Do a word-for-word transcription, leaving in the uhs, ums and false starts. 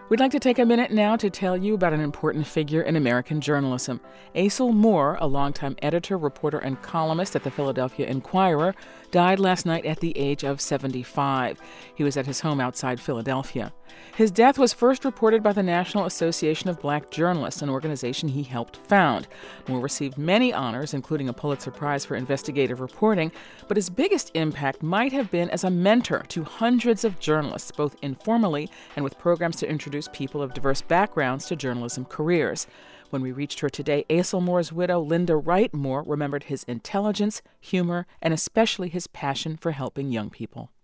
We'd like to take a minute now to tell you about an important figure in American journalism. Aicel Moore, a longtime editor, reporter, and columnist at the Philadelphia Inquirer, died last night at the age of seventy-five. He was at his home outside Philadelphia. His death was first reported by the National Association of Black Journalists, an organization he helped found. Moore received many honors, including a Pulitzer Prize for investigative reporting, but his biggest impact might have been as a mentor to hundreds of journalists, both informally and with programs to introduce people of diverse backgrounds to journalism careers. When we reached her today, Aicel Moore's widow, Linda Wright Moore, remembered his intelligence, humor, and especially his passion for helping young people.